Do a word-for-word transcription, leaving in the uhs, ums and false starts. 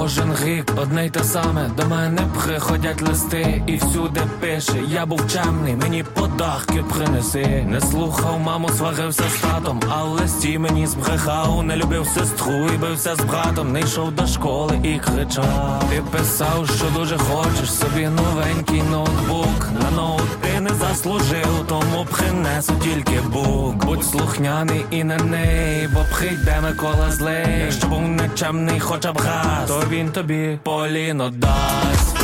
Кожен рік одне й те саме, до мене приходять листи і всюди пише: я був чемний, мені подарки принеси. Не слухав маму, сварився з татом, а в листі мені збрехав. Не любив сестру і бився з братом, не йшов до школи і кричав. Ти писав, що дуже хочеш собі новенький ноутбук. На ноут ти не заслужив, тому принесу тільки бук. Будь слухняний і не ней, бо прийде Микола злий. Якщо був нечемний хоча б раз, то він тобі поліно дасть.